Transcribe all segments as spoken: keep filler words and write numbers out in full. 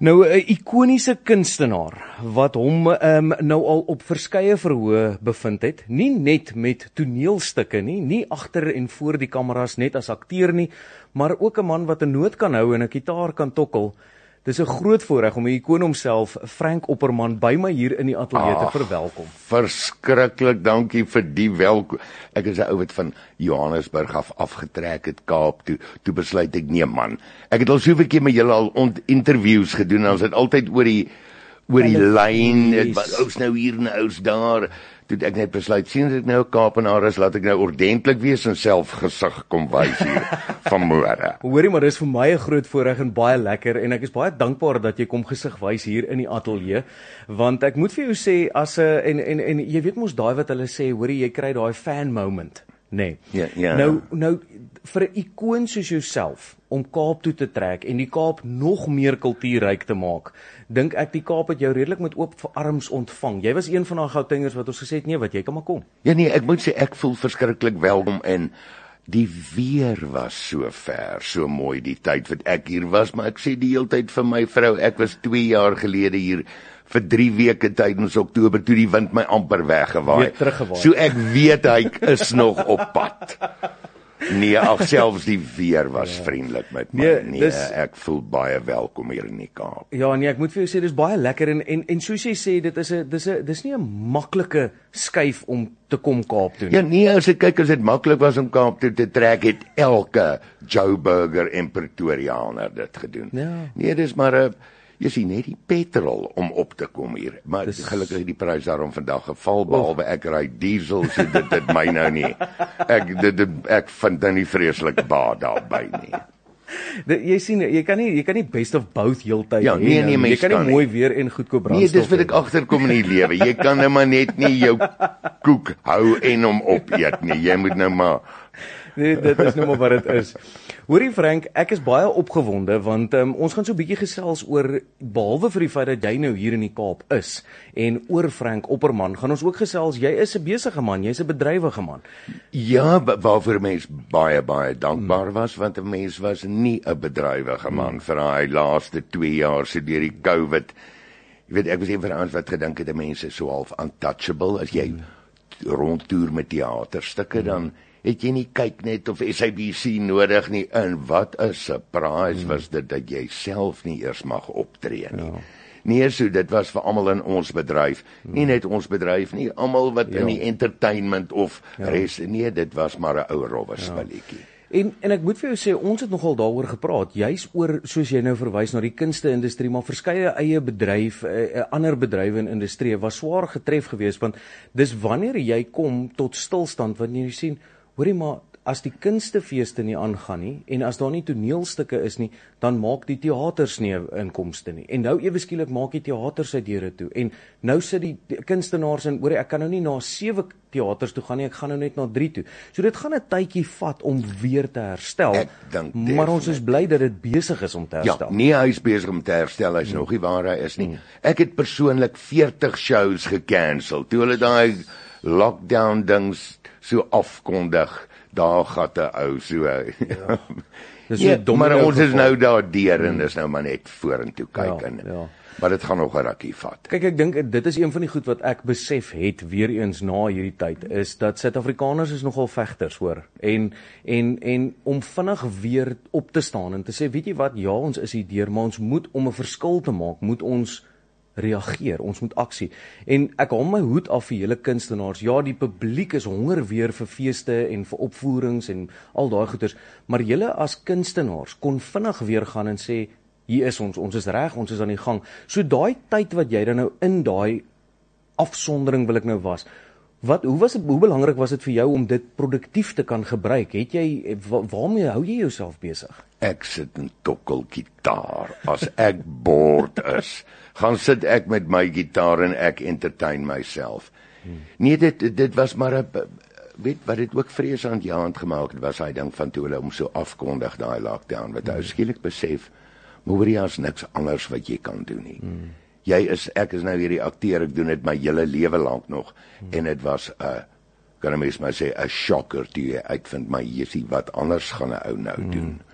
Nou, 'n ikoniese kunstenaar, wat hom um, nou al op verskeie verhoë bevind het, nie net met toneelstukke nie, nie agter en voor die kameras net as akteur nie, maar ook 'n man wat 'n noot kan hou en 'n gitaar kan tokkel. Dis 'n groot voorreg om 'n ikoon homself, Frank Opperman, by my hier in die ateljee te verwelkom. Verskriklik, dankie vir die welkom. Ek is 'n ou wat van Johannesburg af afgetrek het Kaap toe, toe besluit ek nee man. Ek het al soveel keer met julle al ont interviews gedoen, ons het altyd oor die oor die lyn, dit was ou's nou hier en ou's daar. Toe ek net besluit, sien as ek nou 'n Kaapenaar is, laat ek nou ordentlik wees en self gesig kom wys hier vanmôre. Hoorie, maar dis vir my 'n groot voorreg en baie lekker, en ek is baie dankbaar dat jy kom gesig wys hier in die ateljee, want ek moet vir jou sê, as 'n en, en, en jy weet mos daai wat hulle sê, hoorie, jy kry daai fan moment, nê? Nee. Ja, ja. Nou, nou, vir 'n ikoon soos jouself, om Kaap toe te trek en die Kaap nog meer kultuurryk te maak, dink ek die Kaap het jou redelik met oop arms ontvang. Jy was een van daai Gautengers wat ons gesê het, nee, wat jy kan maar kom. Ja nee, ek moet sê ek voel verskriklik welkom, en die weer was so ver, so mooi die tyd wat ek hier was, maar ek sê die hele tyd vir my vrou, ek was twee jaar gelede hier vir drie weke tydens Oktober, toe die wind my amper weggewaai. So ek weet hy is nog op pad. Nee, ag selfs die weer was ja. vriendelik met my. Nee, nee dis, ek voel baie welkom hier in die Kaap. Ja, nee, ek moet vir jou sê dis baie lekker, en en en soos jy sê, dit is 'n dis 'n dis nie 'n maklike skuif om te kom Kaap toe nie. Ja, nee, as ek kyk as dit maklik was om Kaap toe te trek, het elke Joe Burger en Pretoriaaner dit gedoen. Ja. Nee, dis maar 'n jy sien net die petrol om op te kom hier, maar dis, gelukkig het die prys daarom vandag geval, behalwe ek ry diesel, so dit dit my nou nie, ek dit, dit, ek vind nou nie vreeslik baat daarby nie. De, jy sien, jy kan nie, jy kan nie best of both heeltyd ja, nee, nee, jy kan nie kan mooi nie. weer en goedkoop brandstof. Nee, dis wat ek agterkom in die lewe, jy kan nou maar net nie jou koek hou en hom opeet nie, jy moet nou maar Nee, dit is nou maar wat dit is. Hoorie Frank, ek is baie opgewonde, want um, ons gaan so 'n bietjie gesels oor, behalwe vir die feit dat jy nou hier in die Kaap is, en oor Frank Opperman, gaan ons ook gesels, jy is 'n besige man, jy's 'n bedrywige man. Ja, waarvoor mens baie, baie dankbaar was, want 'n mens was nie 'n bedrywige man, vir hy laaste twee jaar, so deur die COVID, jy weet, ek was een van ons wat gedink het, die mense so half untouchable, as jy rondtoer met theaterstukke, dan het jy nie kyk net of S A B C nodig nie, en wat 'n surprise hmm. was dit, dat jy self nie eers mag optree nie. Ja. Nee, so dit was vir almal in ons bedryf, hmm. nie net ons bedryf nie, almal wat ja. in die entertainment of ja. res, nee, dit was maar 'n ou rowwe spulletjie. Ja. En, en ek moet vir jou sê, ons het nogal daaroor gepraat, juis oor, soos jy nou verwys na die kunste-industrie, maar verskeie eie bedryf, uh, ander bedrywe in industrie, was swaar getref geweest, want dis wanneer jy kom tot stilstand, wanneer jy sien, hoorie maar, as die kunstefeeste nie aangaan nie, en as daar nie toneelstukke is nie, dan maak die teaters nie inkomste nie. En nou ewe skielik maak die teaters sy deure toe. En nou sit die kunstenaars in, hoorie, ek kan nou nie na sewe teaters toe gaan nie, ek gaan nou net na drie toe. So dit gaan 'n tydjie vat om weer te herstel. Ek dink maar ons is bly dat dit besig is om te herstel. Ja, nee, hy is besig om te herstel, hy is hmm. nog nie waar hy is nie. Hmm. Ek het persoonlik veertig shows gecancel, toe hulle daai lockdown dings so afkondig, daar gaat 'n ou so. Ja. ja, maar ons is nou daar deur en dis nou maar net vorentoe kyk ja, en. Ja. Maar dit gaan nog 'n rukkie vat. Kyk, ek dink dit is een van die goed wat ek besef het weer eens na hierdie tyd, is dat Suid-Afrikaners is nogal vegters, hoor. En en en om vinnig weer op te staan en te sê, weet jy wat, ja, ons is hier deur, maar ons moet, om 'n verskil te maak, moet ons reageer, ons moet aksie. En ek haal my hoed af vir julle kunstenaars. Ja, die publiek is honger weer vir feeste en vir opvoerings en al daai goeders, maar julle as kunstenaars kon vinnig weer gaan en sê, hier is ons, ons is reg, ons is aan die gang. So daai tyd wat jy dan nou in daai afsondering wil ek nou was, wat, hoe was het, hoe belangrik was dit vir jou om dit produktief te kan gebruik? Het jy, waarmee hou jy jouself besig? Ek sit in tokkel gitaar, as ek bored is, gaan sit ek met my gitaar en ek entertain myself. Hmm. Nee, dit, dit was maar 'n, weet wat dit ook vrees aan die hand gemaak het, was hy ding van toe hulle om so afkondig, daai lockdown, wat hy hmm. skielik besef, Maria is niks anders wat jy kan doen nie. Hmm. Jy is, ek is nou hierdie akteur, ek doen dit my hele lewe lank nog, hmm. en dit was 'n, uh, kan 'n mens maar sê, 'n shocker toe jy uitvind, maar jy sien wat anders gaan 'n ou nou hmm. doen.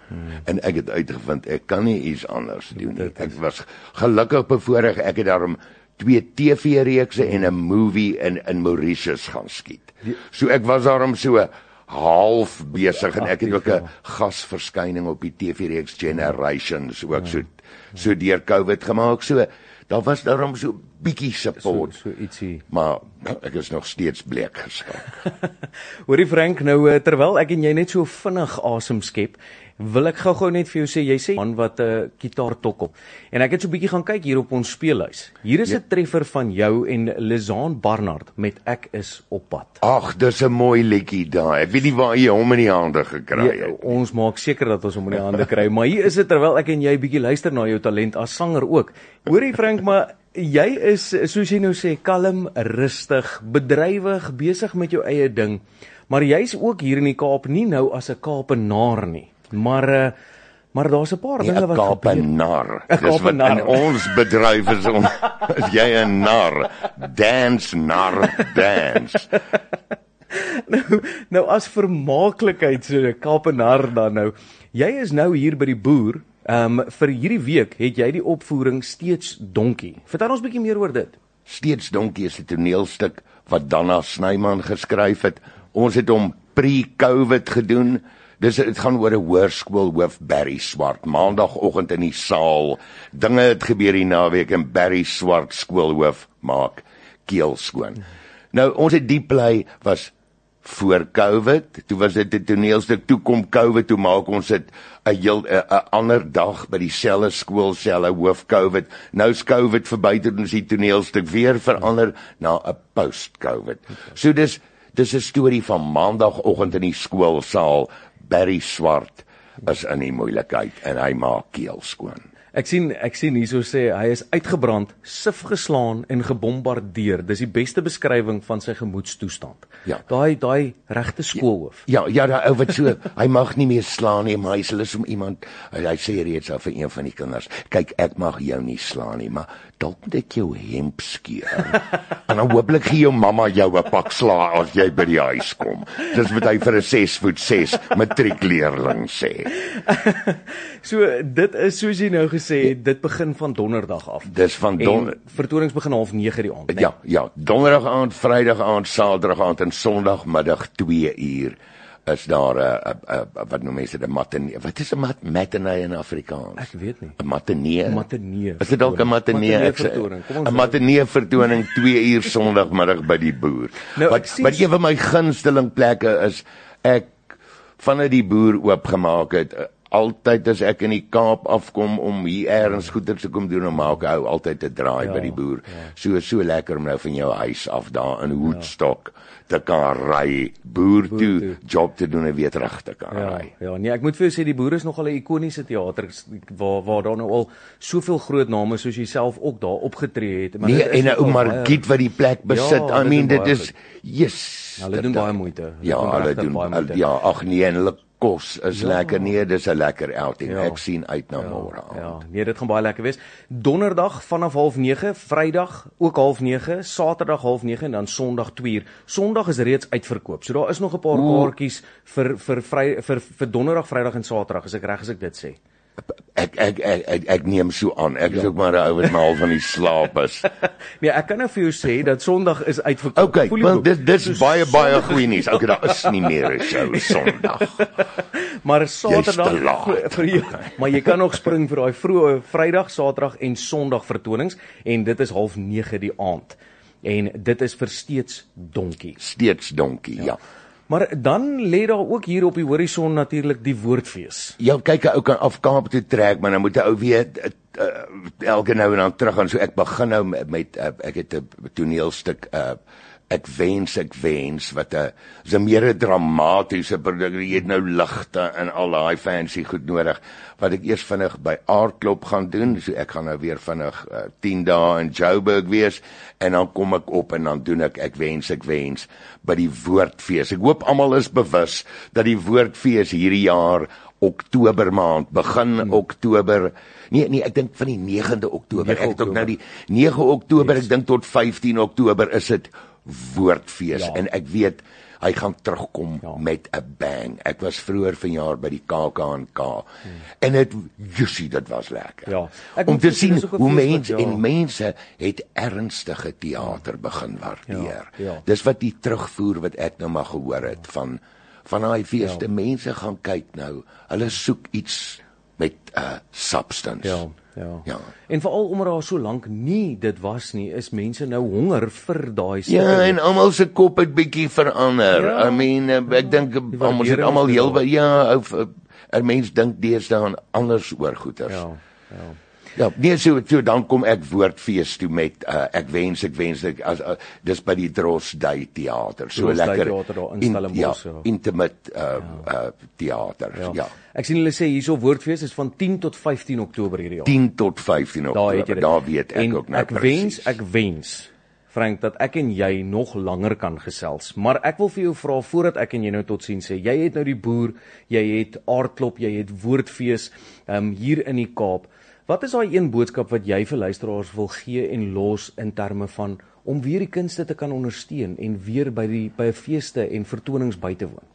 Hmm. En ek het uitgevind, ek kan nie iets anders doen nie. Ek was gelukkig bevoorreg, ek het daarom twee T V-reekse en 'n movie in, in Mauritius gaan skiet. So ek was daarom so half besig en ek het ook 'n gasverskyning op die T V-reeks Generations ook so, so deur COVID gemaak. So daar was daarom so bietjie support, so, so ietsie. Maar ek is nog steeds bleek geskak. Hoorie Frank, nou terwyl ek en jy net so vinnig asem skep, wil ek gou-gou net vir jou sê, jy sê man wat 'n uh, gitaar tokkel. En ek het so 'n bietjie gaan kyk hier op ons speellys. Hier is 'n ja. treffer van jou en Lizaan Barnard met Ek is op pad. Ag, dis 'n mooi liedjie daai. Ek weet nie waar jy hom in die hande gekry het. Ja, ons maak seker dat ons hom in die hande kry, maar hier is dit terwyl ek en jy bietjie luister na jou talent as sanger ook. Hoorie Frank, maar jy is, soos jy nou sê, kalm, rustig, bedrywig, besig met jou eie ding, maar jy's ook hier in die Kaap nie nou as 'n Kaapenaar nie. Maar uh, maar daar's 'n paar nee, dinge wat gebeur. 'n Kaapenaar. Dis wat in ons bedryf is om is jy 'n nar. Dance nar, dance. nou, nou as vermaaklikheid so 'n Kaapenaar dan nou. Jy is nou hier by die boer. Ehm um, vir hierdie week het jy die opvoering Steeds Donkie. Vertel ons bietjie meer oor dit. Steeds Donkie is 'n toneelstuk wat Dana Snyman geskryf het. Ons het hom pre-COVID gedoen. Dis dit gaan oor 'n hoërskoolhoof Barry Swart, maandagooggend in die saal. Dinge het gebeur die naweek en Barry Swart skoolhoof maak keel skoon. Nou ons het die play was voor COVID, toe was dit 'n toneelstuk, toe kom COVID, toe maak ons dit 'n heel 'n ander dag by dieselfde skool, selfe hoof COVID. Nou is COVID verby, toe ons die toneelstuk weer verander na 'n post-COVID. So dis dis 'n storie van maandagooggend in die skoolsaal. Barry Swart is in die moeilikheid en hy maak keel skoon. Ek sien ek sien hierso sê hy is uitgebrand, sif geslaan en gebombardeer. Dis die beste beskrywing van sy gemoedstoestand. Ja. Daai daai regte skoolhoof. Ja, ja, daai ou wat so, hy mag nie meer slaan nie, maar hy sê hulle om iemand, hy, hy sê reeds al vir een van die kinders, kyk, ek mag jou nie slaan nie, maar dalk moet ek jou hemp skeur. En dan hooplik gee jou mamma jou 'n pak slaag as jy by die huis kom. Dis wat hy vir 'n ses voet ses matriekleerling sê. So dit is soos jy nou gesê het, dit begin van donderdag af. Dis van don en vertonings begin half nege die aand, nee? Ja, ja, donderdag aand, vrydag aand, saterdag aand en sondagmiddag twee uur is daar 'n uh, uh, uh, wat noem mense dit 'n matinee. Wat is 'n mat matinee in Afrikaans? Ek weet nie. 'n Matinee. 'n Matinee. Is dit dalk 'n matinee? Ek sê 'n matinee vertoning twee uur sondagmiddag by die boer. Nou, wat wat een van my gunsteling plekke is, ek vanuit die boer oopgemaak het. Altyd as ek in die Kaap afkom om hier eers goeder te kom doen, om maak hou altyd 'n draai ja, by die boer. Ja. So so lekker om nou van jou huis af daar in Woodstock ja. te kan ry, boer, boer toe, toe, job te doen en weer terug te kan ja, ry. Ja, nee, ek moet vir jou sê die boer is nogal 'n ikoniese teater waar waar daar nou al soveel groot name soos jouself ook daar opgetree het. Maar nee, en 'n ou Margiet wat die plek besit. Ja, I mean dit is yes. Ja, hulle doen baie moeite. Ja, hulle doen baie ja, ag nee, en hulle kos is ja. lekker, nee, dis 'n lekker outing. Ja. Ek sien uit na ja. môre aand. Ja, nee, dit gaan baie lekker wees. Donderdag vanaf half nege, Vrydag ook half nege, Saterdag half nege en dan Sondag twee uur. Sondag is reeds uitverkoop. So daar is nog 'n paar kaartjies vir vir vry vir vir Donderdag, Vrydag en Saterdag, as ek reg as ek dit sê. Ek ek ek ek, ek neem so aan. Ek is ja. ook maar 'n ou wat mal van die slaap is. Nee, ek kan nou vir jou sê dat Sondag is uitverkoop. Okay, want dit dis so baie baie goeie nuus. Okay, daar is nie meer 'n show Sondag. Maar Saterdag vir jou, maar jy kan nog spring vir daai vroeë Vrydag, Saterdag en Sondag vertonings en dit is half nege die aand. En dit is vir Steeds Donkie. Steeds Donkie, ja. ja. Maar dan lê daar ook hier op die horison natuurlik die Woordfees. Ja, kyk, 'n ou kan af Kaap toe trek, maar dan moet 'n ou weer uh, elke nou en dan terug gaan. So ek begin nou met, met uh, ek het 'n toneelstuk uh, Ek wens, ek wens, wat 'n is 'n meer dramatiese produk. Jy het nou ligte en al daai fancy goed nodig, wat ek eers vinnig by Aardklop gaan doen. So ek gaan nou weer vinnig uh, tien dae in Joburg wees, en dan kom ek op en dan doen ek Ek wens, ek wens by die Woordfees. Ek hoop almal is bewus dat die Woordfees hierdie jaar Oktober maand, begin hmm. Oktober, nee, nee, ek dink van die negende Oktober, ek het ook nou die nege Oktober, yes. Ek dink tot vyftien Oktober is dit Woordfees, ja. En ek weet, hy gaan terugkom Ja. met 'n bang. Ek was vroeër vanjaar by die K K N K hmm. en dit jussie, dit was lekker. Ja. Ek Om moet te sê, sien dis ook 'n hoe fees wat- mense ja. en mense het ernstige teater begin waardeer. Ja, ja. Dis wat die terugvoer wat ek nou maar gehoor het van van daai feeste. Ja. Mense gaan kyk nou. Hulle soek iets met 'n uh, substance. Ja, ja. Ja. En veral omdat daar so lank nie dit was nie, is mense nou honger vir daai Ja, stukke. en almal se kop het bietjie verander. Ja. I mean, uh, ek dink almal het almal heel by ja, ou 'n mens dink deesdae aan anders oor goeters. Ja, ja. Ja, nee, so, so dan kom ek woordfees toe met uh, ek wens ek wens ek as uh, dis by die Drosdui teater. So Drosdui lekker teater daar in Stellenbosch, ja, ja. intimate uh, uh, teater. Ja. ja. Ek sien hulle sê hierso woordfees is van tien tot vyftien Oktober hierdie jaar. tien tot vyftien Daar het jy Oktober. dit. Daar weet ek en ook nou ek presies. wens, ek wens Frank, dat ek en jy nog langer kan gesels. Maar ek wil vir jou vra, voordat ek en jy nou totsiens sê, jy het nou die boer, jy het aardklop, jy het woordfees um, hier in die Kaap. Wat is daai een boodskap wat jy vir luisteraars wil gee en los in terme van om weer die kunste te kan ondersteun en weer by die by feeste en vertonings by te woon?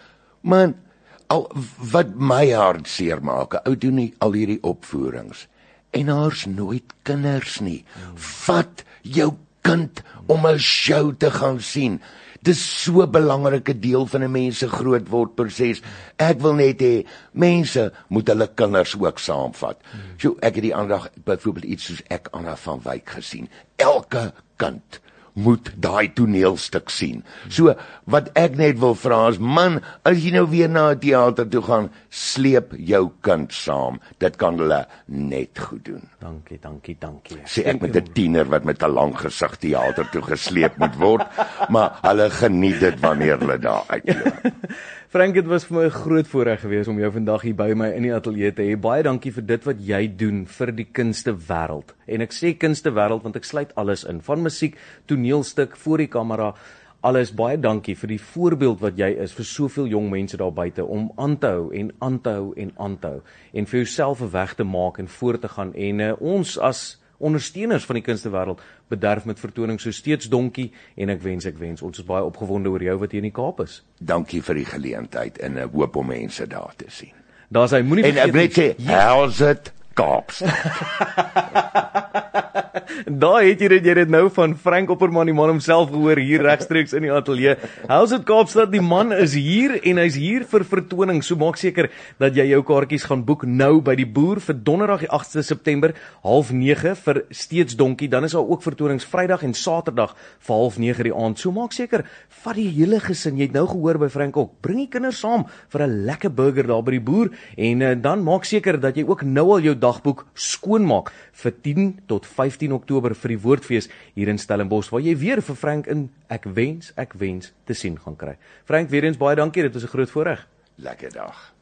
Man, al wat my hart seer maak, ou doen nie al hierdie opvoerings en daar's nooit kinders nie. Vat jou kind om 'n show te gaan sien. Dis so 'n belangrike deel van 'n mens se grootword proses. Ek wil net hê mense moet hulle kinders ook saamvat. So ek het die aandag byvoorbeeld iets soos Ek Anna van Wyk gesien. Elke kind moet daai toneelstuk sien. So wat ek net wil vra is, man, as jy nou weer na 'n teater toe gaan, sleep jou kind saam. Dit kan hulle net goed doen. Dankie, dankie, dankie. Sê ek met 'n tiener wat met 'n lang gesig teater toe gesleep moet word, maar hulle geniet dit wanneer hulle daar uitloop. Frank, dit was vir my 'n groot voorreg geweest om jou vandag hier by my in die ateljee te hê. Baie dankie vir dit wat jy doen vir die kunste wêreld. En ek sê kunste wêreld want ek sluit alles in, van musiek, toneelstuk, voor die kamera, alles. Baie dankie vir die voorbeeld wat jy is vir soveel jong mense daar buite om aan te hou en aan te hou en aan te hou en vir jouself 'n weg te maak en voort te gaan. En uh, ons as ondersteuners van die kunstewêreld bederf met vertonings so Steeds Donkie en ek wens ek wens ons is baie opgewonde oor jou wat hier in die Kaap is. Dankie vir die geleentheid en ek hoop om mense daar te sien. Daar's hy, moenie En ek net sê, how's it Kaapstad? Daar het jy dit, jy het dit nou van Frank Opperman, die man homself gehoor hier regstreeks in die ateljee. How's it Kaapstad? Die man is hier en hy's hier vir vertoning. So maak seker dat jy jou kaartjies gaan boek nou by die Boer vir Donderdag die agste September, half nege vir Steeds Donkie. Dan is daar ook vertonings Vrydag en Saterdag vir half nege die aand. So maak seker, vat die hele gesin. Jy het nou gehoor by Frank ook. Bring die kinders saam vir 'n lekker burger daar by die Boer en uh, dan maak seker dat jy ook nou al jou dagboek skoonmaak vir tien tot vyftien Oktober vir die Woordfees hier in Stellenbosch, waar jy weer vir Frank in Ek Wens, Ek Wens te sien gaan kry. Frank, weer eens baie dankie, dit was 'n groot voorreg. Lekker dag.